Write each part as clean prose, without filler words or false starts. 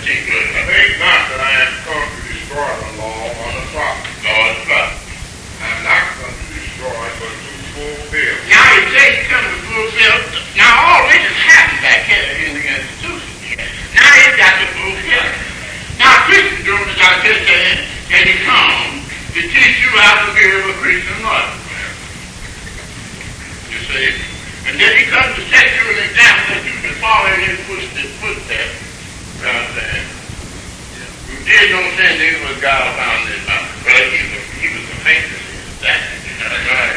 particular. Think not that I am come to destroy the law or the prophets. No, it's not. I am not come to destroy, but to fulfill. Now he says he's come to fulfill. Now all this has happened back here in the institution. Now he's got to fulfill. Now Christendom is out there saying that he comes to teach you how to live a Christian life. You see? And then he comes to set you an example that you can follow in his footsteps. You understand? Who did no sin, neither was God found in his mouth. Well, he was a faithful in that. That's right.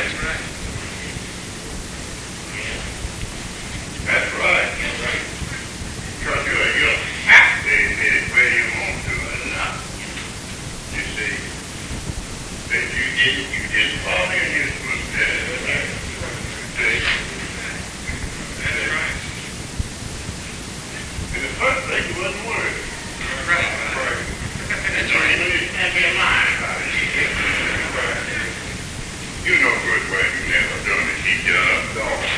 That's right. Because you're happy to admit it where you want to and not. You see? But you didn't follow in his footsteps. See? That's right. In the first place, you wasn't worried. Right. That's right. You can't be a mind about it. Right. You know good well you never done it. He done up the all.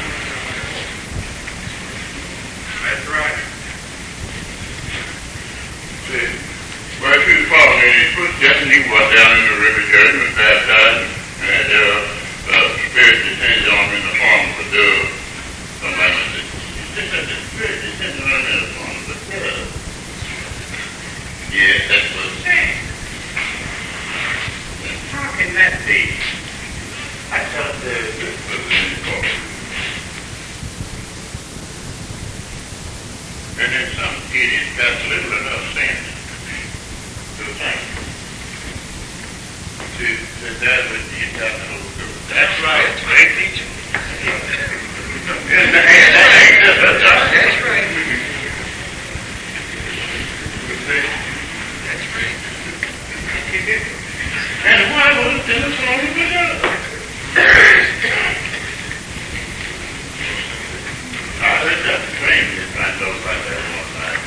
That's right. See? Well, if you was following in his footsteps, and he was down in the river Jordan, was baptized, and the Spirit descended on him in the form of a dove. Somebody said, the Spirit descended on him in the form of a dove. Yes, that's what it's saying. How can that be? I thought this was in the book. And then some idiots got little enough sense to think. That's what you got to do. That's right. That's right, teacher. That's right. That's right. And why was it the song of the other? I heard that train just find those like that one night.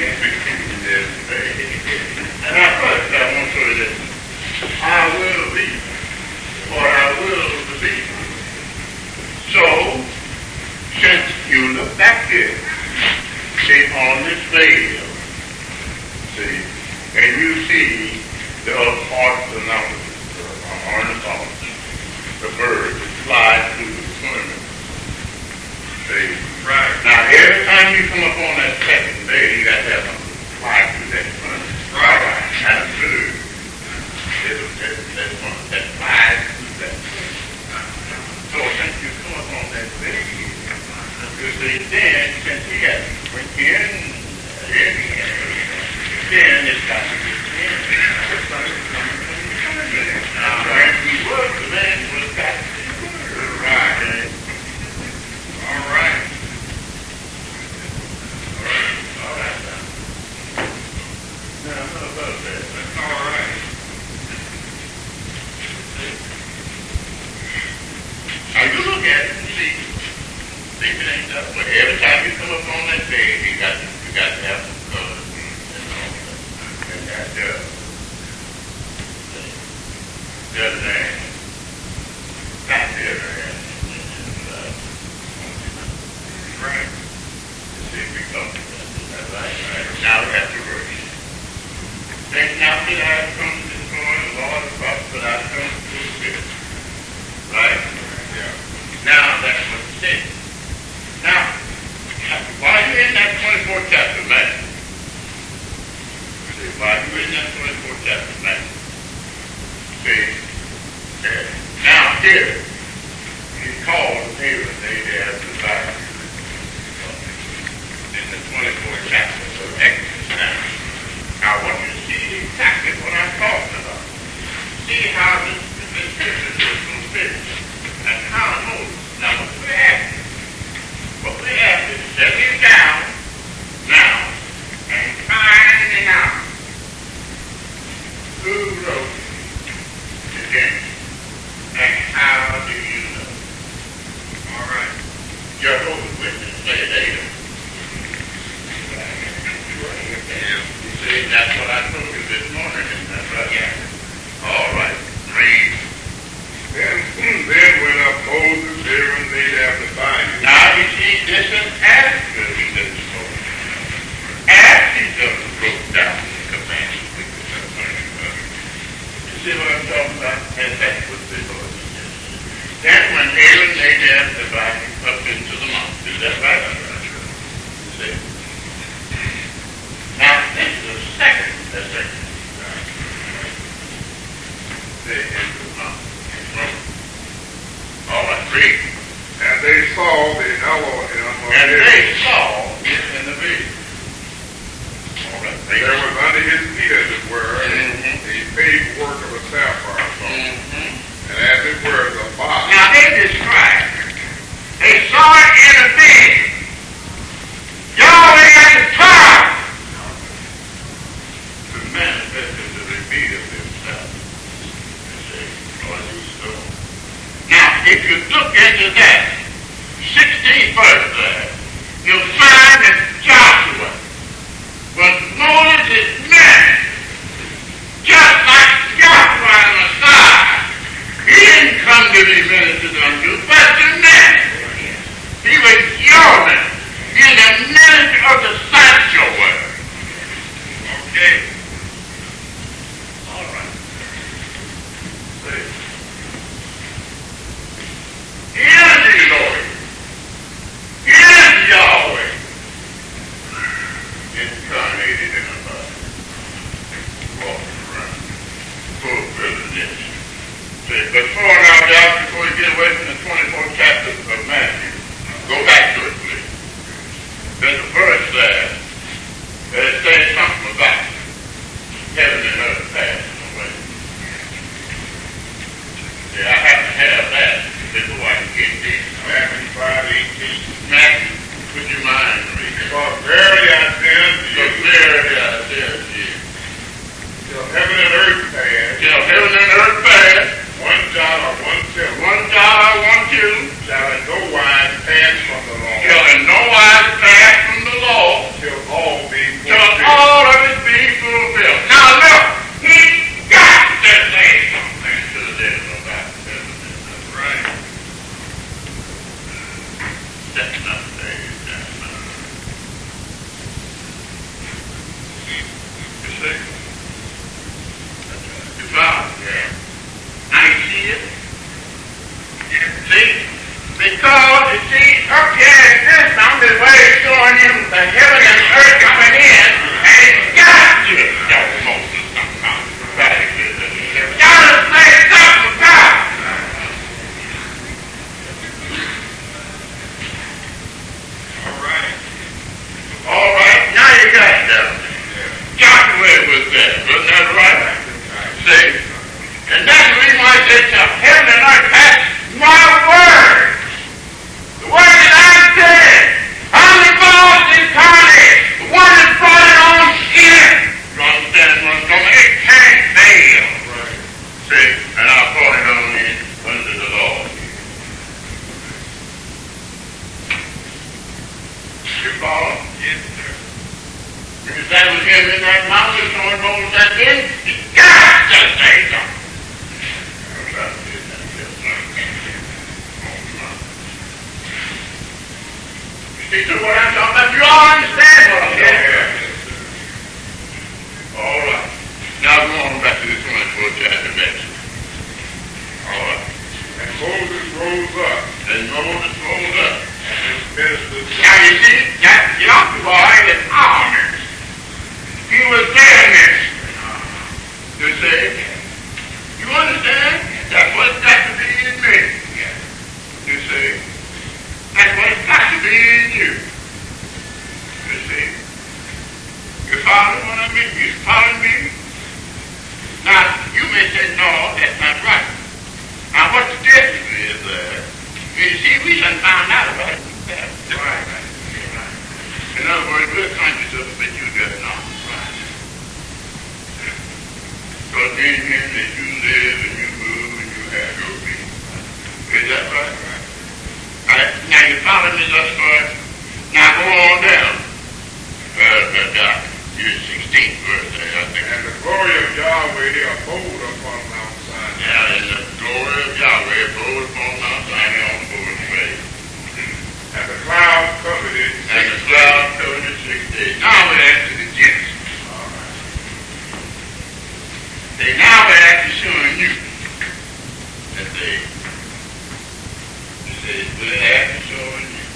And I first I want to show you this. I will be, or I will believe. So, since you look back here, see on this veil, see, and you see the ornithologists, the birds that fly through the swimming. See? Right. Now, every time you come up on that second veil, you got to have something fly through that swimming. Right. And a bird. That flies through that. So, since you come up on that veil, you see, then, since he has to bring in, then it's got to be in. Now, when he was the man who was got to be right. All right. All right. Now, how about that? That's all right. Now, you look at it and see if it ain't that way. Every time you come up on that page, you got to have some colors and all that. And that does. The other day, not the other hand, right? See if we come to that. Right. Now we have to work. Think not that I have come to destroy the law of the prophets, but I have come to fulfill. Right? Yeah. Now that's what it says. Now, while you're in that 24th chapter of Matthew, see, while you're in that 24th chapter of Matthew, see, now here, he's called Aaron, they have the Bible. In the 24th chapter of Exodus now. Now I want you to see exactly what I'm talking about. See how the scriptures is fulfilled. And how Moses. Now what we're asking. What we're asking is set him down now and find it out. Who wrote the Genesis? And how do you know? All right. Jehovah's Witnesses say they know. You see, that's what I told you this morning, isn't that right? Yeah. All right. Read. Then went up Moses, Aaron, they have the Bible. Now you see, this is after he doesn't go. After he doesn't go down. right. There was under his feet, as it were, a paved work of a sapphire stone. And as it were, the body. Now they describe, they saw it in a vision. Yahweh at the top to manifest into the reveal of himself. Now, if you look into that 16th verse there, you'll find that Joshua was Moses' man, just like Joshua and Messiah. He didn't come to be ministered unto, but to men. He was your man. He's the minister of the sanctuary. Okay? All right. See. He is the Lord. He is Yahweh. Incarnated in a body. Walking around. Fulfilling this. See, before now, Josh, before you get away from the 24th chapter of Matthew, go back to it, please. There's a verse there that says something about heaven and earth passing away. See, I have to have that before I can get this. Matthew 5:18. Matthew, would you mind reading? For verily I say unto you, till heaven and earth pass, till heaven and earth pass, one jot or one tittle, one jot or one tittle, shall in no wise pass from the law, shall in no wise pass from the law, till all be till fulfilled. all of it be fulfilled. Now look, he got to say something to the devil about this. That's right. That's not faith. That's not. You see? That's right. You found it? Yeah. Now you see it? See? Because, you see, up here in this mountain is where it's showing him the heaven and earth coming in, and it's got to show Moses something about it. It's got to say something about it. All right. All right, now you got that. Joshua was there, wasn't that right? See? And that's the reason why it says, heaven and earth pass my word. The word that I said, I'm the boss incarnate, the one that brought it on in. You understand what I'm talking about? It can't fail. Right. See? And I brought it on in under the law. You follow? Yes, sir. Because that was him in that mountain, showing Moses that then, he got to say something. See what I'm talking about? You all understand what I'm talking about? All right. Now go on back to this 24th chapter next. All right. And Moses rose up. And Moses rose up. And his ministers. Now you see, that Joshua is our minister. He was their minister. You see? You understand? That's what it's got to be in me. You see? That's what it's got to be in you. You see? You follow what I mean? You following me? Now, you may say, no, that's not right. Now, what the difference is, you see, we done found out about it. Right. In other words, we're conscious of it, but you just not. Right. Because in him that you live and you move and you have your being. Is that right? Now you follow me thus far. Now go on down. You're 16th verse there, I think. And the glory of Yahweh abode upon Mount Sinai. Yeah, and the glory of Yahweh abode upon Mount Sinai on the board of faith. And the cloud covered it. And the cloud covered it 6 days. Now we're after the Genesis. All right. See, now we're actually showing you that they we're actually showing you.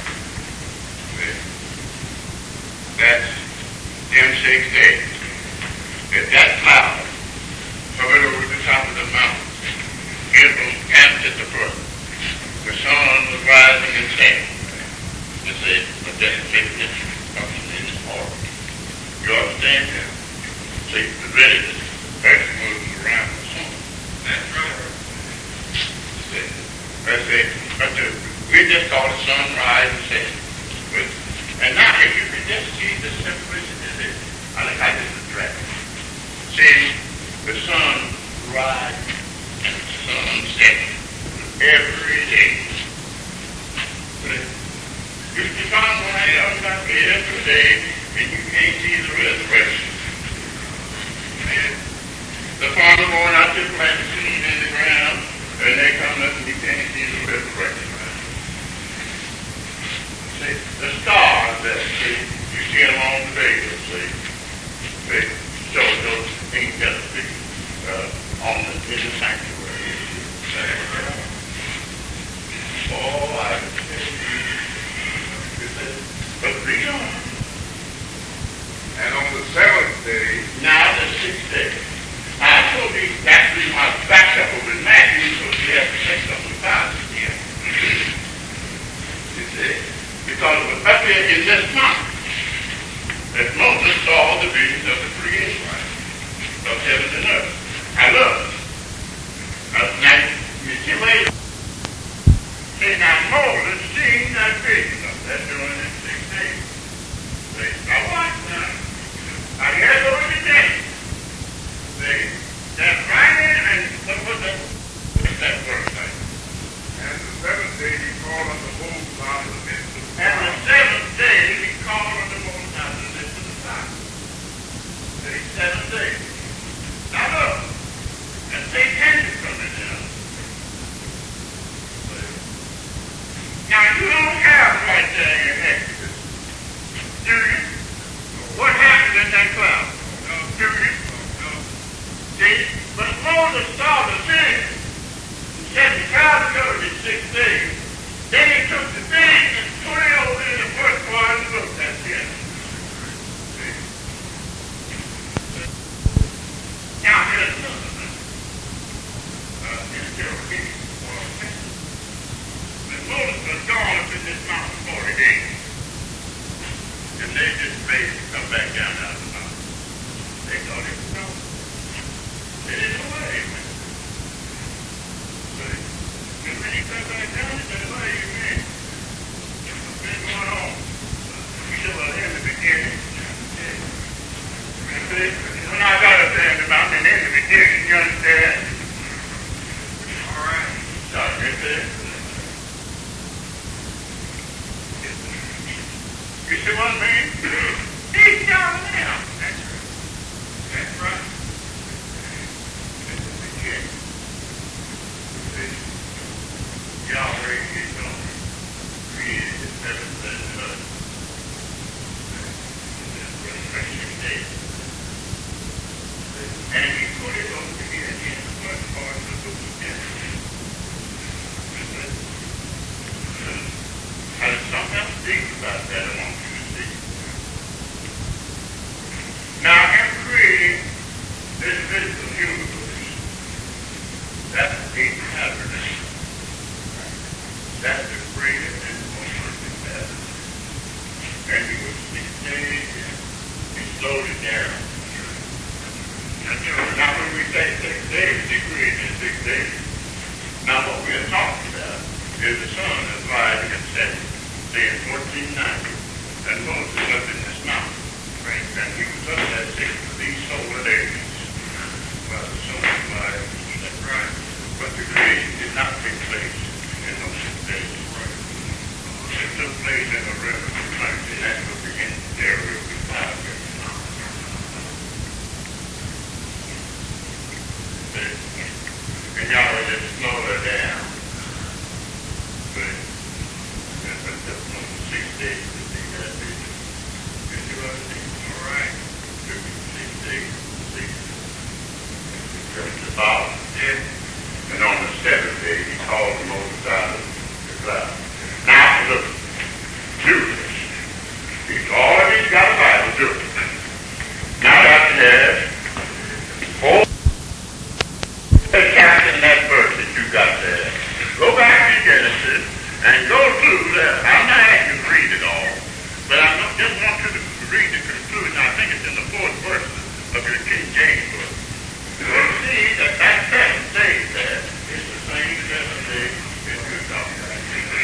That's them 6 days. If that cloud covered over the top of the mountain, it was camped at the foot. The sun was rising and setting. You see, but then it function in its order. You understand? understand that? See, the very earth moves around the sun. That's right. That's it. But we just call it sunrise and setting. And now if you could just see the simplicity of this, I think I just attract it. See, the sun rises and the sun sets every day. You find one out like every day and you can't see the resurrection. The farmer going out to plant the seed in the ground and they come up and you can't see the resurrection. See, the stars that you see them on the day, see, they show those angels on the in the sanctuary. Oh, I tell you. But read on. And on the seventh day, now the sixth day. I told you that's the reason why I backed up over in Matthew, so you have to take up the Bible again. You see? Because it was up there in this mountain that Moses saw the visions of the creation of heaven and earth. I love it. Now, you see where see, now Moses seen that vision of that during the 6 days. See, now watch now. Now here's what he did. See, that's right in, and what's that first thing? and the seventh day he called unto Moses out of the midst of the And fire. the seventh day he called unto Moses out of the midst of the fire. See, 7 days. Now look, and see, Kendrick coming down. Now you don't have right there in Exodus, do you? What happened in that cloud? Do you? See, but Moses saw the vision. He said the cloud covered in 6 days. Then he took the vision and put it over in the first part and looked at it. See? Now here's another thing. Here's Jeremiah. Moses was gone up in this mountain 40 days. And they just made him come back down out of the mountain. They thought he was gone. They didn't know where he went. And when he come back down, he said, what do you mean? What's been going on? We said, well, in the beginning. And see, when I got up there in the mountain, in the beginning, you understand? All right. So, you see? You see what I mean? He's down there. That's right. That's right. This is the king. Yahweh is going to create his heavens and earth. This resurrection day. And he put it over here in the first part of the book of Genesis. There's something else deep about that I want you to see. Now, him creating this physical universe, that's the tabernacle. That's the greatest and most perfect tabernacle. And he was 6 days and he slowed it down. Now, when we say 6 days, he created in 6 days. Now, what we are talking about is the sun is rising and setting. Say in 1490, and Moses was up in this mountain, right? And he was up that 6 of these solar days. Well, the sun was rising, that's right. But the creation did not take place in those 6 days. Right. It took place in the river of eternity. That's what begins the area of the cloud. And y'all will just slow her down. But 6 days to see that vision. Did you understand? All right. 6 days to see it. That's the Father. Yeah. And on the 7th day, he called Moses out of the cloud. Now, look, Judas, all of he's got a Bible. King James Version. So you see that that seventh day there is the same seventh day that you're talking about.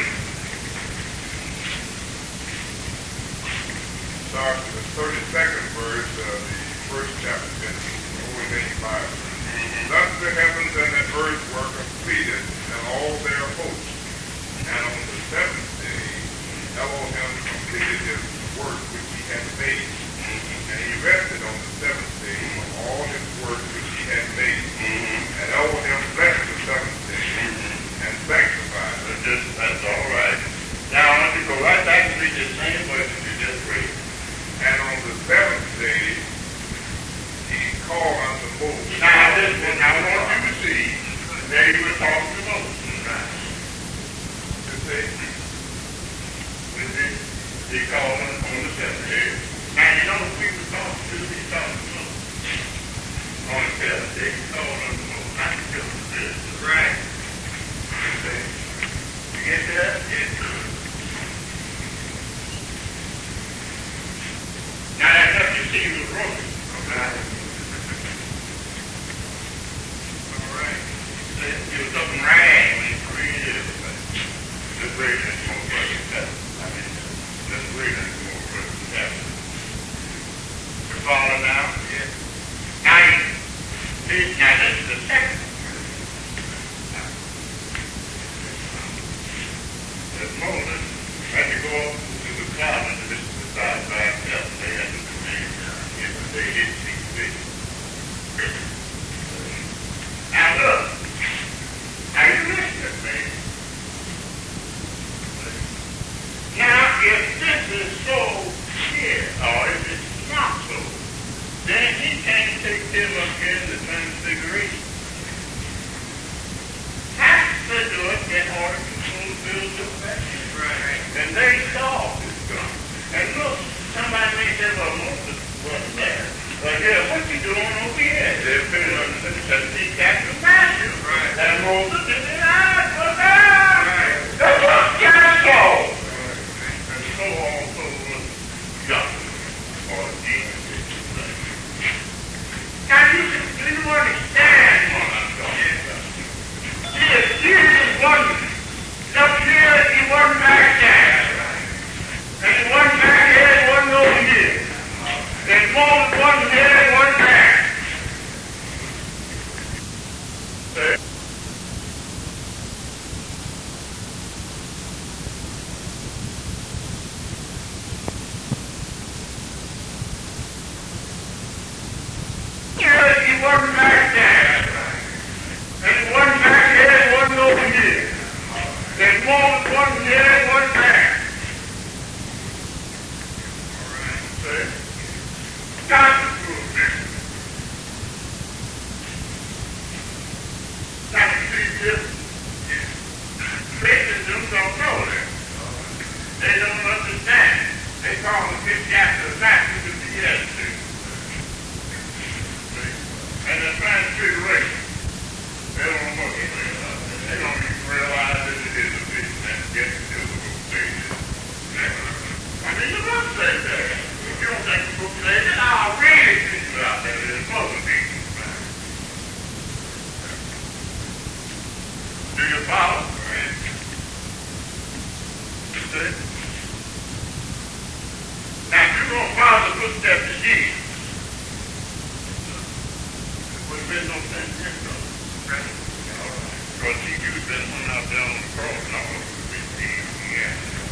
Starts in the 32nd verse of the first chapter of Genesis, the Holy Name Bible. Thus the heavens and the earth were completed, and all their hosts. And on the seventh day, Elohim completed his work which he had made. And he rested on the seventh day from all his work which he had made. And Elohim blessed the seventh day and sanctified it. That's all right. Now I want you to go right back and read the same verse you just read. And on the seventh day, he called unto Moses. Now listen, I want you to see, there he was talking to Moses, right? To say, he called him on the seventh day. Now you know who he was talking to? He talking to Moses. On the seventh day, he called him to Moses. I can tell you this. Right. You get that? Yes. Now that's what you see was broken. Okay. All right. He was looking right when he created everything. Let's read this more verse 7. Let's read this more verse 7. You're following now? Yes. Now this is the second. That Moses had to go up to the cloud and to decide by himself. They had to remain if they didn't see fit. Now look. Now you listen to me. Now if this is so here, or if it's not so, then he can't take them up here in the transfiguration. Has to do it in order to fulfill the message. Right. And they saw this God. And look, somebody may say, well, Moses wasn't there. But yeah, what you doing over here? They've been on the 17th chapter of Matthew. Right. And Moses did it out for them. Right. That's what God saw. And so also was Yahweh, or Jesus. Now do you understand what I'm talking about? See, if Jesus wasn't up here, he wasn't back there. And he wasn't back here, he wasn't over here. And Moses wasn't here, he wasn't there. He wasn't back there. And he wasn't back here, he wasn't over here. And Moses wasn't here, he wasn't there. All right, see? God is good, man. Now you see this? Christians don't know that. They don't understand. They call the 5th chapter of Matthew the beatitude. And the transfiguration. They don't know what it is. They don't even realize that it is a vision and get to the book pages. I mean, the book says that. If you don't think the book says it, I'll read it to you out there. There's supposed to be. Do you follow? You see? Now, if you're going to follow the footsteps of Jesus, there's no sense in it, though. Right? Because he used that one out there on the cross and all of it was received. Yeah.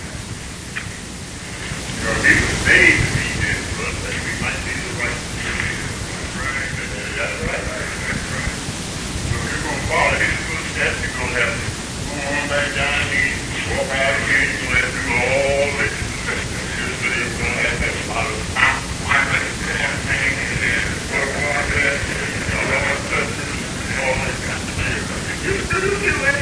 Because he was made to be this for us that we might be the right to do it. Right. That's right. That's right. So if you're going to follow his footsteps, you're going to have to go on back down here, walk out again, you're going to have to do all this. Just so you're going to have that lot of you do